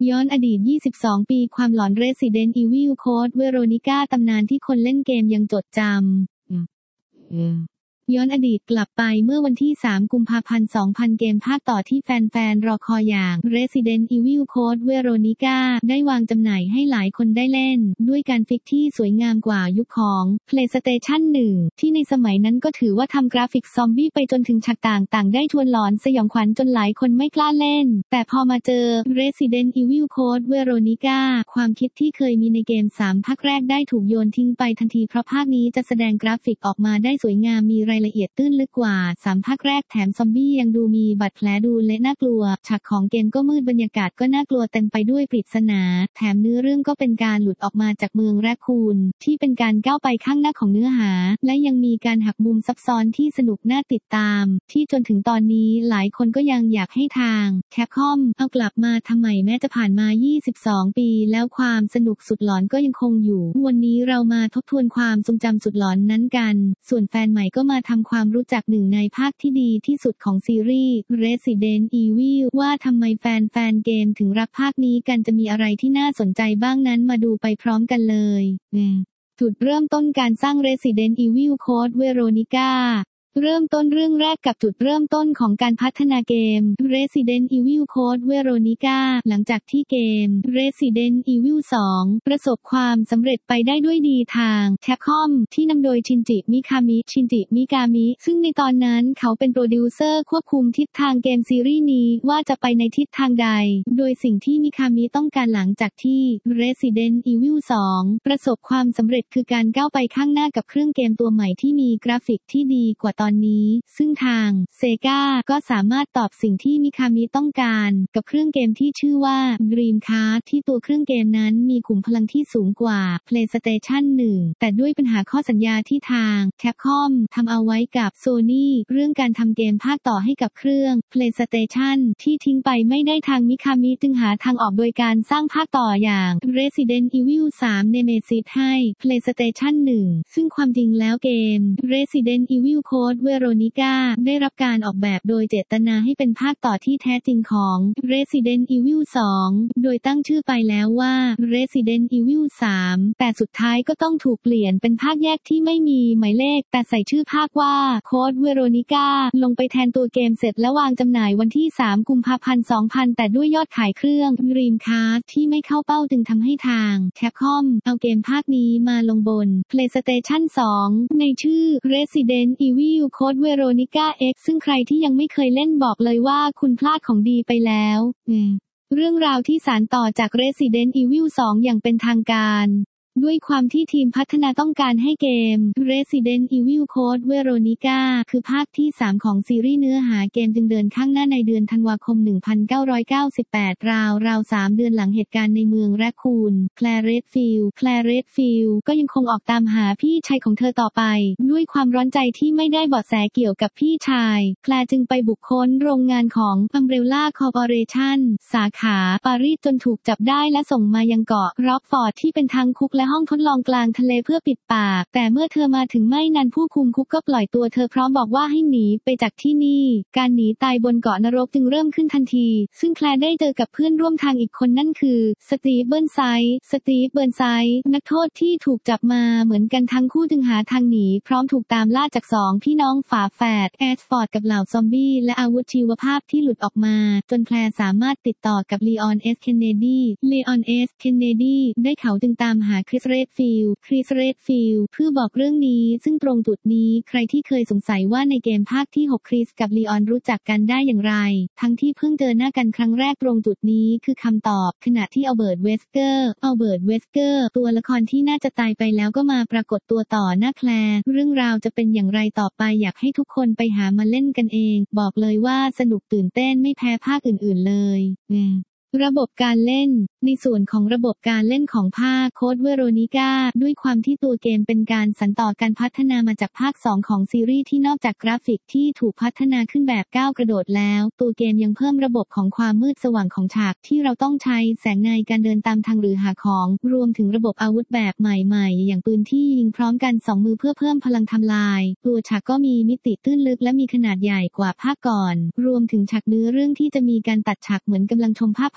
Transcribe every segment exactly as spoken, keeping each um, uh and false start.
ย้อนอดีตยี่สิบสองปีความหลอน Resident Evil Code Veronica ตำนานที่คนเล่นเกมยังจดจำย้อนอดีตกลับไปเมื่อวันที่สามกุมภาพันธ์สองพันเกมภาคต่อที่แฟนๆรอคอยอย่าง Resident Evil Code Veronica ได้วางจำหน่ายให้หลายคนได้เล่นด้วยการฟิกที่สวยงามกว่ายุคของ PlayStation หนึ่ง ที่ในสมัยนั้นก็ถือว่าทำกราฟิกซอมบี้ไปจนถึงฉากต่างๆได้ชวนหลอนสยองขวัญจนหลายคนไม่กล้าเล่นแต่พอมาเจอ Resident Evil Code Veronica ความคิดที่เคยมีในเกมสามภาคแรกได้ถูกโยนทิ้งไปทันทีเพราะภาคนี้จะแสดงกราฟิกออกมาได้สวยงามมีรายละเอียดตื้นลึกกว่าสามภาคแรกแถมซอมบี้ยังดูมีบาดแผลดูและน่ากลัวฉากของเกมก็มืดบรรยากาศก็น่ากลัวเต็มไปด้วยปริศนาแถมเนื้อเรื่องก็เป็นการหลุดออกมาจากเมืองแรคคูนที่เป็นการก้าวไปข้างหน้าของเนื้อหาและยังมีการหักมุมซับซ้อนที่สนุกน่าติดตามที่จนถึงตอนนี้หลายคนก็ยังอยากให้ทางแคปคอมเอากลับมาทำใหม่แม้จะผ่านมายี่สิบสองปีแล้วความสนุกสุดหลอนก็ยังคงอยู่วันนี้เรามาทบทวนความทรงจำสุดหลอนนั้นกันส่วนแฟนใหม่ก็มาทำความรู้จักหนึ่งในภาคที่ดีที่สุดของซีรีส์ Resident Evil ว่าทำไมแฟนๆเกมถึงรักภาคนี้กันจะมีอะไรที่น่าสนใจบ้างนั้นมาดูไปพร้อมกันเลยจุดเริ่มต้นการสร้าง Resident Evil Code Veronicaเริ่มต้นเรื่องแรกกับจุดเริ่มต้นของการพัฒนาเกม Resident Evil Code Veronica หลังจากที่เกม Resident Evil สอง ประสบความสำเร็จไปได้ด้วยดีทาง Capcom ที่นำโดยชินจิมิคามิชินจิมิกามิซึ่งในตอนนั้นเขาเป็นโปรดิวเซอร์ควบคุมทิศทางเกมซีรีส์นี้ว่าจะไปในทิศทางใดโดยสิ่งที่มิคามิต้องการหลังจากที่ Resident Evil สอง ประสบความสำเร็จคือการก้าวไปข้างหน้ากับเครื่องเกมตัวใหม่ที่มีกราฟิกที่ดีกว่าตอนนี้ซึ่งทางเซกาก็สามารถตอบสิ่งที่มิคามิต้องการกับเครื่องเกมที่ชื่อว่า Dreamcast ที่ตัวเครื่องเกมนั้นมีขุมพลังที่สูงกว่า PlayStation หนึ่ง แต่ด้วยปัญหาข้อสัญญาที่ทาง Capcom ทำเอาไว้กับ Sony เรื่องการทำเกมภาคต่อให้กับเครื่อง PlayStation ที่ทิ้งไปไม่ได้ทางมิคามิจึงหาทางออกโดยการสร้างภาคต่ออย่าง Resident Evil สาม Nemesis ให้ PlayStation หนึ่ง ซึ่งความจริงแล้วเกม Resident Evil Code Veronica ได้รับการออกแบบโดยเจตนาให้เป็นภาคต่อที่แท้จริงของ Resident Evil สอง โดยตั้งชื่อไปแล้วว่า Resident Evil สาม แต่สุดท้ายก็ต้องถูกเปลี่ยนเป็นภาคแยกที่ไม่มีหมายเลขแต่ใส่ชื่อภาคว่า Code Veronica ลงไปแทนตัวเกมเสร็จและวางจำหน่ายวันที่สามกุมภาพันธ์สองพันแต่ด้วยยอดขายเครื่อง Dreamcast ที่ไม่เข้าเป้าจึงทำให้ทาง Capcom เอาเกมภาคนี้มาลงบน PlayStation สอง ในชื่อ Resident Evil Code Veronica X ซึ่งใครที่ยังไม่เคยเล่นบอกเลยว่าคุณพลาดของดีไปแล้วเรื่องราวที่สานต่อจาก Resident Evil สอง อย่างเป็นทางการด้วยความที่ทีมพัฒนาต้องการให้เกม Resident Evil Code Veronica คือภาคที่สามของซีรีส์เนื้อหาเกมจึงเดินข้างหน้าในเดือนธันวาคมหนึ่งพันเก้าร้อยเก้าสิบแปดราวราวสามเดือนหลังเหตุการณ์ในเมืองแรคคูนแคลเรดฟิลด์แคลเรดฟิลด์ก็ยังคงออกตามหาพี่ชายของเธอต่อไปด้วยความร้อนใจที่ไม่ได้เบาะแสเกี่ยวกับพี่ชายแคลจึงไปบุกค้นโรงงานของ Umbrella Corporation สาขาปารีสจนถูกจับได้และส่งมายังเกาะร็อกฟอร์ดที่เป็นทางคุกและห้องทดลองกลางทะเลเพื่อปิดปากแต่เมื่อเธอมาถึงไม่นานผู้คุมคุกก็ปล่อยตัวเธอพร้อมบอกว่าให้หนีไปจากที่นี่การหนีตายบนเกาะนรกจึงเริ่มขึ้นทันทีซึ่งแคลร์ได้เจอกับเพื่อนร่วมทางอีกคนนั่นคือสตีฟเบิร์นไซด์สตีฟเบิร์นไซด์นักโทษที่ถูกจับมาเหมือนกันทั้งคู่จึงหาทางหนีพร้อมถูกตามล่าจากสองพี่น้องฝาแฝดแอชฟอร์ดกับเหล่าซอมบี้และอาวุธชีวภาพที่หลุดออกมาจนแคลร์สามารถติดต่อกับลีออนเอสเคนเนดีลีออนเอสเคนเนดีได้เขาจึงตามหาคริสเรดฟิลด์คริสเรดฟิลด์เพื่อบอกเรื่องนี้ซึ่งตรงจุดนี้ใครที่เคยสงสัยว่าในเกมภาคที่หกคริสกับลีออนรู้จักกันได้อย่างไรทั้งที่เพิ่งเจอหน้ากันครั้งแรกตรงจุดนี้คือคำตอบขณะที่อัลเบิร์ตเวสเกอร์อัลเบิร์ตเวสเกอร์ตัวละครที่น่าจะตายไปแล้วก็มาปรากฏตัวต่อหน้าแคลร์เรื่องราวจะเป็นอย่างไรต่อไปอยากให้ทุกคนไปหามาเล่นกันเองบอกเลยว่าสนุกตื่นเต้นไม่แพ้ภาคอื่นๆเลยระบบการเล่นในส่วนของระบบการเล่นของภาค Code Veronica ด้วยความที่ตัวเกมเป็นการสานต่อการพัฒนามาจากภาคสองของซีรีส์ที่นอกจากกราฟิกที่ถูกพัฒนาขึ้นแบบก้าวกระโดดแล้วตัวเกมยังเพิ่มระบบของความมืดสว่างของฉากที่เราต้องใช้แสงในการเดินตามทางหรือหาของรวมถึงระบบอาวุธแบบใหม่ๆอย่างปืนที่ยิงพร้อมกันสองมือเพื่อเพิ่มพลังทำลายตัวฉากก็มีมิติตื้นลึกและมีขนาดใหญ่กว่าภาคก่อนรวมถึงฉากเนื้อเรื่องที่จะมีการตัดฉากเหมือนกำลังชมภาพ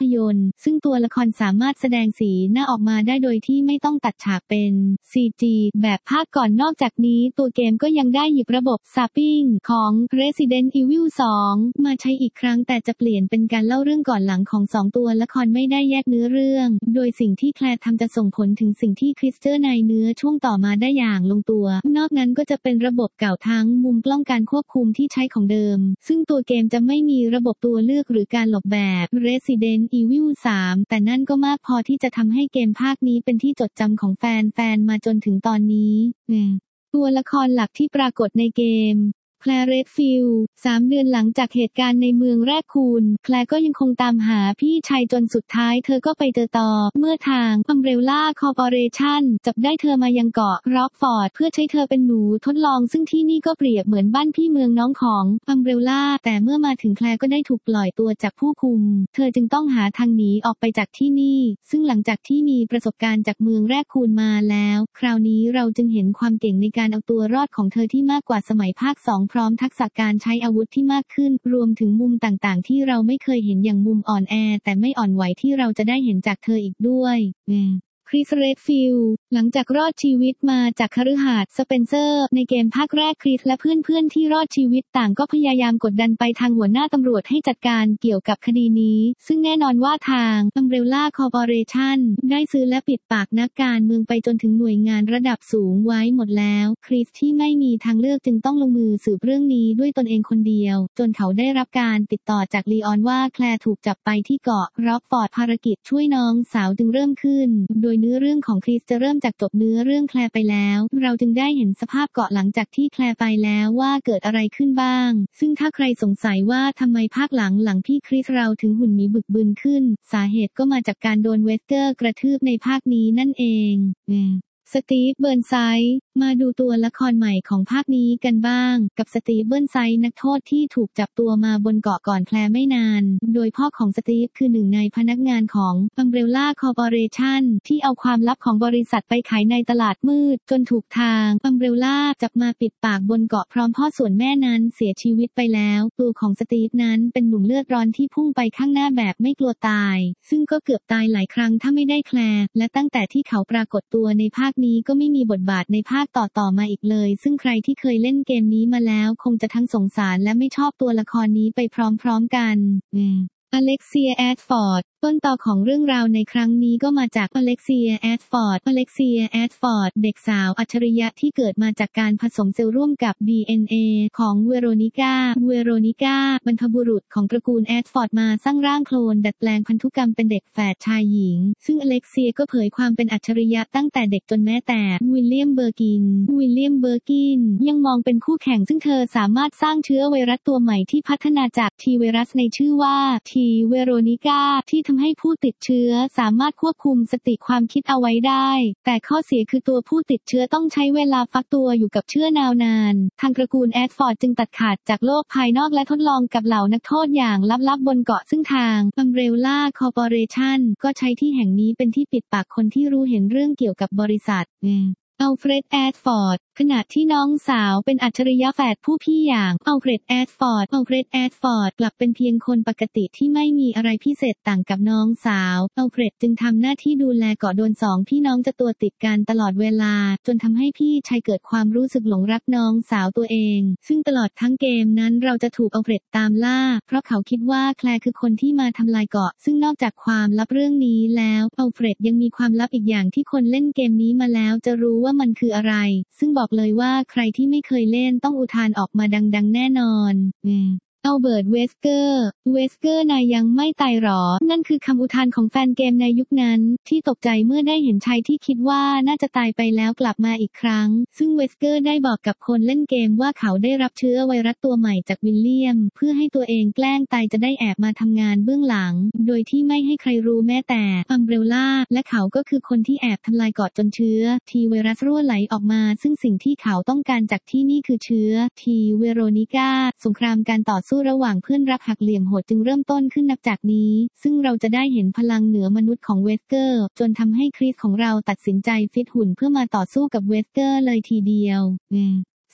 ยนตร์ซึ่งตัวละครสามารถแสดงสีหน้าออกมาได้โดยที่ไม่ต้องตัดฉากเป็น ซี จี แบบภาคก่อนนอกจากนี้ตัวเกมก็ยังได้หยิบระบบ Zapping ของ Resident Evil สอง มาใช้อีกครั้งแต่จะเปลี่ยนเป็นการเล่าเรื่องก่อนหลังของสองตัวละครไม่ได้แยกเนื้อเรื่องโดยสิ่งที่แคลร์ทำจะส่งผลถึงสิ่งที่คริสเจอร์ในเนื้อช่วงต่อมาได้อย่างลงตัวนอกนั้นก็จะเป็นระบบเก่าทั้งมุมกล้องการควบคุมที่ใช้ของเดิมซึ่งตัวเกมจะไม่มีระบบตัวเลือกหรือการหลบแบบ Resident Evil สาม แต่นั่นก็มากพอที่จะทำให้เกมภาคนี้เป็นที่จดจำของแฟนๆมาจนถึงตอนนี้ตัวละครหลักที่ปรากฏในเกมแคลร์เรดฟิลด์สามเดือนหลังจากเหตุการณ์ในเมืองแรคคูนแคลร์ก็ยังคงตามหาพี่ชายจนสุดท้ายเธอก็ไปเจอต่อเมื่อทางอัมเบรลล่าคอร์ปอเรชั่นจับได้เธอมายังเกาะร็อกฟอร์ดเพื่อใช้เธอเป็นหนูทดลองซึ่งที่นี่ก็เปรียบเหมือนบ้านพี่เมืองน้องของอัมเบรลล่าแต่เมื่อมาถึงแคลร์ก็ได้ถูกปล่อยตัวจากผู้คุมเธอจึงต้องหาทางหนีออกไปจากที่นี่ซึ่งหลังจากที่มีประสบการณ์จากเมืองแรคคูนมาแล้วคราวนี้เราจึงเห็นความเก่งในการเอาตัวรอดของเธอที่มากกว่าสมัยภาคสองพร้อมทักษะการใช้อาวุธที่มากขึ้นรวมถึงมุมต่างๆที่เราไม่เคยเห็นอย่างมุมอ่อนแอแต่ไม่อ่อนไหวที่เราจะได้เห็นจากเธออีกด้วยคริส เรดฟิลด์หลังจากรอดชีวิตมาจากคฤหาสน์สเปนเซอร์ในเกมภาคแรกคริสและเพื่อนๆที่รอดชีวิตต่างก็พยายามกดดันไปทางหัวหน้าตำรวจให้จัดการเกี่ยวกับคดีนี้ซึ่งแน่นอนว่าทาง Umbrella Corporation ได้ซื้อและปิดปากนักการเมืองไปจนถึงหน่วยงานระดับสูงไว้หมดแล้วคริสที่ไม่มีทางเลือกจึงต้องลงมือสืบเรื่องนี้ด้วยตนเองคนเดียวจนเขาได้รับการติดต่อจากลีออนว่าแคลร์ถูกจับไปที่เกาะร็อกฟอร์ดภารกิจช่วยน้องสาวจึงเริ่มขึ้นโดยเนื้อเรื่องของคริสจะเริ่มจากจบเนื้อเรื่องแคลร์ไปแล้วเราจึงได้เห็นสภาพเกาะหลังจากที่แคลร์ไปแล้วว่าเกิดอะไรขึ้นบ้างซึ่งถ้าใครสงสัยว่าทำไมภาคหลังหลังพี่คริสเราถึงหุ่นหมีบึกบึนขึ้นสาเหตุก็มาจากการโดนเวสเกอร์กระทืบในภาคนี้นั่นเองสตีฟ เบิร์นไซด์มาดูตัวละครใหม่ของภาคนี้กันบ้างกับสตีฟ เบิร์นไซด์นักโทษที่ถูกจับตัวมาบนเกาะก่อนแคลร์ไม่นานโดยพ่อของสตีฟคือหนึ่งในพนักงานของ Umbrella Corporation ที่เอาความลับของบริษัทไปขายในตลาดมืดจนถูกทาง Umbrella จับมาปิดปากบนเกาะพร้อมพ่อส่วนแม่นั้นเสียชีวิตไปแล้วตัวของสตีฟนั้นเป็นหนุ่มเลือดร้อนที่พุ่งไปข้างหน้าแบบไม่กลัวตายซึ่งก็เกือบตายหลายครั้งถ้าไม่ได้แคลร์และตั้งแต่ที่เขาปรากฏตัวในภาคนี้ก็ไม่มีบทบาทในภาคต่อๆมาอีกเลยซึ่งใครที่เคยเล่นเกมนี้มาแล้วคงจะทั้งสงสารและไม่ชอบตัวละครนี้ไปพร้อมๆกันอเล็กเซีย แอดฟอร์ดต้นตอของเรื่องราวในครั้งนี้ก็มาจากอเล็กเซีย แอดฟอร์ดอเล็กเซีย แอดฟอร์ดเด็กสาวอัจฉริยะที่เกิดมาจากการผสมเซลล์ร่วมกับ ดี เอ็น เอ ของเวโรนิก้าเวโรนิก้าบรรพบุรุษของตระกูลแอดฟอร์ดมาสร้างร่างโคลนดัดแปลงพันธุกรรมเป็นเด็กแฝดชายหญิงซึ่งอเล็กเซียก็เผยความเป็นอัจฉริยะตั้งแต่เด็กจนแม้แต่วิลเลียมเบอร์กินวิลเลียมเบอร์กินยังมองเป็นคู่แข่งซึ่งเธอสามารถสร้างเชื้อไวรัสตัวใหม่ที่พัฒนาจากทีไวรัสในชื่อว่าทีเวโรนิก้าที่ทำให้ผู้ติดเชื้อสามารถควบคุมสติความคิดเอาไว้ได้แต่ข้อเสียคือตัวผู้ติดเชื้อต้องใช้เวลาฟักตัวอยู่กับเชื้อนานานทางตระกูลแอดฟอร์ดจึงตัดขาดจากโลกภายนอกและทดลองกับเหล่านักโทษอย่างลับๆบนเกาะซึ่งทาง Umbrella Corporation ก็ใช้ที่แห่งนี้เป็นที่ปิดปากคนที่รู้เห็นเรื่องเกี่ยวกับบริษัทอัลเฟรด แอดฟอร์ดขณะที่น้องสาวเป็นอัจฉริยะแฝดผู้พี่อย่างอัลเฟรด แอดฟอร์ดอัลเฟรด แอดฟอร์ดกลับเป็นเพียงคนปกติที่ไม่มีอะไรพิเศษต่างกับน้องสาวอัลเฟรดจึงทำหน้าที่ดูแลเกาะโดนสองพี่น้องจะตัวติดกันตลอดเวลาจนทำให้พี่ชายเกิดความรู้สึกหลงรักน้องสาวตัวเองซึ่งตลอดทั้งเกมนั้นเราจะถูกอัลเฟรดตามล่าเพราะเขาคิดว่าแคลร์คือคนที่มาทำลายเกาะซึ่งนอกจากความลับเรื่องนี้แล้วอัลเฟรดยังมีความลับอีกอย่างที่คนเล่นเกมนี้มาแล้วจะรู้ว่ามันคืออะไรซึ่งบอกเลยว่าใครที่ไม่เคยเล่นต้องอุทานออกมาดังๆแน่นอนอัลเบิร์ต เวสเกอร์ เวสเกอร์นายยังไม่ตายหรอนั่นคือคำอุทานของแฟนเกมในยุคนั้นที่ตกใจเมื่อได้เห็นชายที่คิดว่าน่าจะตายไปแล้วกลับมาอีกครั้งซึ่งเวสเกอร์ได้บอกกับคนเล่นเกมว่าเขาได้รับเชื้อไวรัสตัวใหม่จากวิลเลียมเพื่อให้ตัวเองแกล้งตายจะได้แอบมาทำงานเบื้องหลังโดยที่ไม่ให้ใครรู้แม้แต่อัมเบรลล่าและเขาก็คือคนที่แอบทำลายเกาะจนเชื้อทีไวรัสรั่วไหลออกมาซึ่งสิ่งที่เขาต้องการจากที่นี่คือเชื้อทีเวโรนิก้าสงครามการต่อสู้ระหว่างเพื่อนรักหักเหลี่ยมโหดจึงเริ่มต้นขึ้นนับจากนี้ซึ่งเราจะได้เห็นพลังเหนือมนุษย์ของเวสเกอร์จนทำให้คริสของเราตัดสินใจฟิตหุ่นเพื่อมาต่อสู้กับเวสเกอร์เลยทีเดียว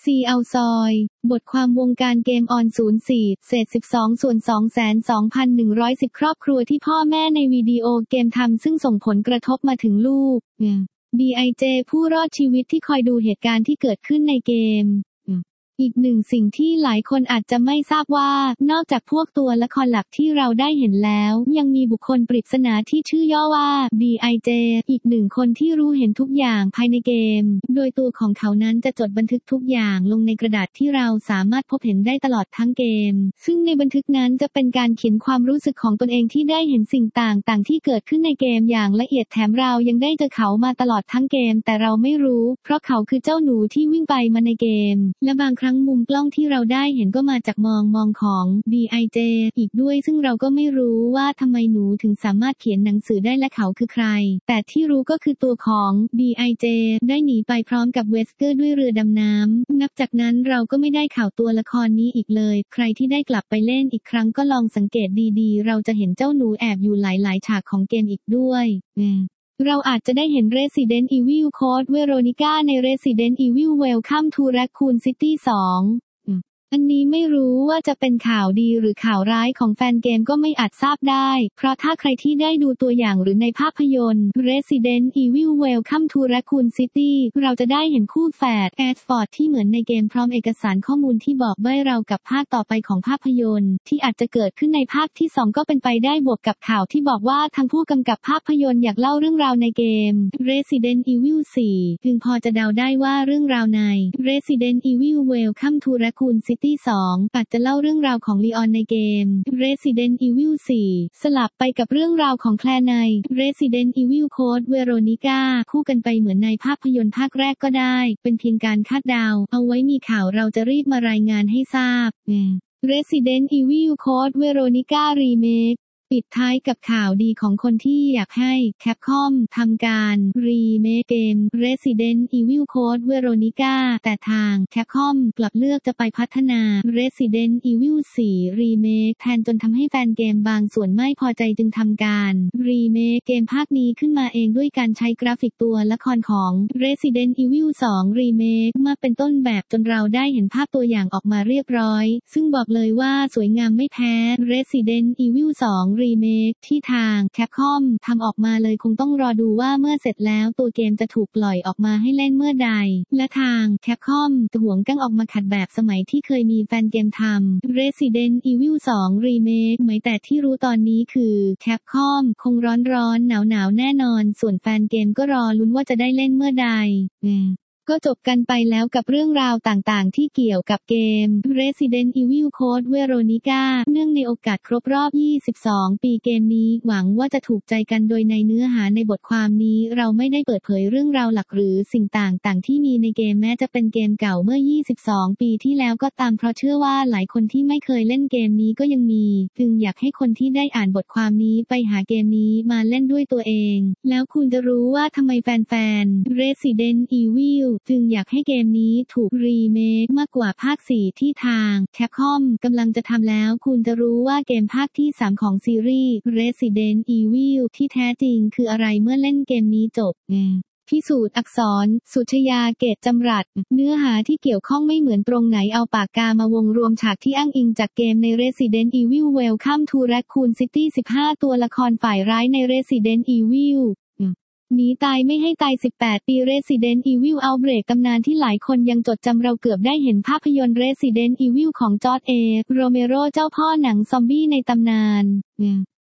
ซีเอาซอยบทความวงการเกมออนศูนย์สี่เศษสิบสองส่วนสองแสนสองพันหนึ่งร้อยสิบครอบครัวที่พ่อแม่ในวิดีโอเกมทำซึ่งส่งผลกระทบมาถึงลูก บี ไอ เจ ผู้รอดชีวิตที่คอยดูเหตุการณ์ที่เกิดขึ้นในเกมอีกหนึ่งสิ่งที่หลายคนอาจจะไม่ทราบว่านอกจากพวกตัวละครหลักที่เราได้เห็นแล้วยังมีบุคคลปริศนาที่ชื่อย่อว่า บี ไอ เจ อีกหนึ่งคนที่รู้เห็นทุกอย่างภายในเกมโดยตัวของเขานั้นจะจดบันทึกทุกอย่างลงในกระดาษที่เราสามารถพบเห็นได้ตลอดทั้งเกมซึ่งในบันทึกนั้นจะเป็นการเขียนความรู้สึกของตนเองที่ได้เห็นสิ่งต่างๆที่เกิดขึ้นในเกมอย่างละเอียดแถมเรายังได้เจอเขามาตลอดทั้งเกมแต่เราไม่รู้เพราะเขาคือเจ้าหนูที่วิ่งไปมาในเกมและบางครั้งมุมกล้องที่เราได้เห็นก็มาจากมองมองของ บี ไอ เจ อีกด้วยซึ่งเราก็ไม่รู้ว่าทำไมหนูถึงสามารถเขียนหนังสือได้และเขาคือใครแต่ที่รู้ก็คือตัวของ บี ไอ เจ ได้หนีไปพร้อมกับเวสเกอร์ด้วยเรือดำน้ำนับจากนั้นเราก็ไม่ได้ข่าวตัวละครนี้อีกเลยใครที่ได้กลับไปเล่นอีกครั้งก็ลองสังเกตดีๆเราจะเห็นเจ้าหนูแอบอยู่หลายๆฉากของเกมอีกด้วยเราอาจจะได้เห็น Resident Evil Code Veronica ใน Resident Evil Welcome to Raccoon City สองอันนี้ไม่รู้ว่าจะเป็นข่าวดีหรือข่าวร้ายของแฟนเกมก็ไม่อาจทราบได้เพราะถ้าใครที่ได้ดูตัวอย่างหรือในภาพยนตร์ Resident Evil Welcome to Raccoon City เราจะได้เห็นคู่แฝดแอดฟอร์ดที่เหมือนในเกมพร้อมเอกสารข้อมูลที่บอกใบ้เรากับภาคต่อไปของภาพยนตร์ที่อาจจะเกิดขึ้นในภาคที่สองก็เป็นไปได้บวกกับข่าวที่บอกว่าทางผู้กำกับภาพยนตร์อยากเล่าเรื่องราวในเกม Resident Evil สี่จึงพอจะเดาได้ว่าเรื่องราวใน Resident Evil Welcome to Raccoon Cityสองอาจจะเล่าเรื่องราวของลีออนในเกม Resident Evil สี่สลับไปกับเรื่องราวของแคลร์ใน Resident Evil Code Veronica คู่กันไปเหมือนในภาพยนตร์ภาคแรกก็ได้เป็นเพียงการคาดเดาเอาไว้มีข่าวเราจะรีบมารายงานให้ทราบ Resident Evil Code Veronica Remakeปิดท้ายกับข่าวดีของคนที่อยากให้ Capcom ทำการรีเมคเกม Resident Evil Code Veronica แต่ทาง Capcom กลับเลือกจะไปพัฒนา Resident Evil สี่ Remake แทนจนทำให้แฟนเกมบางส่วนไม่พอใจจึงทำการรีเมคเกมภาคนี้ขึ้นมาเองด้วยการใช้กราฟิกตัวละครของ Resident Evil สอง Remake มาเป็นต้นแบบจนเราได้เห็นภาพตัวอย่างออกมาเรียบร้อยซึ่งบอกเลยว่าสวยงามไม่แพ้ Resident Evil สองรีเมคที่ทาง Capcom ทำออกมาเลยคงต้องรอดูว่าเมื่อเสร็จแล้วตัวเกมจะถูกปล่อยออกมาให้เล่นเมื่อใดและทาง Capcom จะหวงกั้งออกมาขัดแบบสมัยที่เคยมีแฟนเกมทำ Resident Evil สอง Remake ไหมแต่ที่รู้ตอนนี้คือ Capcom คงร้อนๆหนาวๆแน่นอนส่วนแฟนเกมก็รอลุ้นว่าจะได้เล่นเมื่อใดก็จบกันไปแล้วกับเรื่องราวต่างๆที่เกี่ยวกับเกม Resident Evil Code Veronica เนื่องในโอกาสครบรอบ ยี่สิบสอง ปีเกมนี้หวังว่าจะถูกใจกันโดยในเนื้อหาในบทความนี้เราไม่ได้เปิดเผยเรื่องราวหลักหรือสิ่งต่างๆที่มีในเกมแม้จะเป็นเกมเก่าเมื่อ ยี่สิบสอง ปีที่แล้วก็ตามเพราะเชื่อว่าหลายคนที่ไม่เคยเล่นเกมนี้ก็ยังมีจึงอยากให้คนที่ได้อ่านบทความนี้ไปหาเกมนี้มาเล่นด้วยตัวเองแล้วคุณจะรู้ว่าทำไมแฟนๆ Resident Evilจึงอยากให้เกมนี้ถูกรีเมคมากกว่าภาค สี่ ที่ทาง Capcom กำลังจะทำแล้วคุณจะรู้ว่าเกมภาคที่ สาม ของซีรีส์ Resident Evil ที่แท้จริงคืออะไรเมื่อเล่นเกมนี้จบพิสูจน์อักษรสุชยาเกตจำรัดเนื้อหาที่เกี่ยวข้องไม่เหมือนตรงไหนเอาปากกามาวงรวมฉากที่อ้างอิงจากเกมใน Resident Evil Welcome to Raccoon City สิบห้า ตัวละครฝ่ายร้ายใน Resident Evilหนีตายไม่ให้ตายสิบแปดปี Resident Evil Outbreak ตำนานที่หลายคนยังจดจำเราเกือบได้เห็นภาพยนตร์ Resident Evil ของจอร์จ เอ โรเมโรเจ้าพ่อหนังซอมบี้ในตำนาน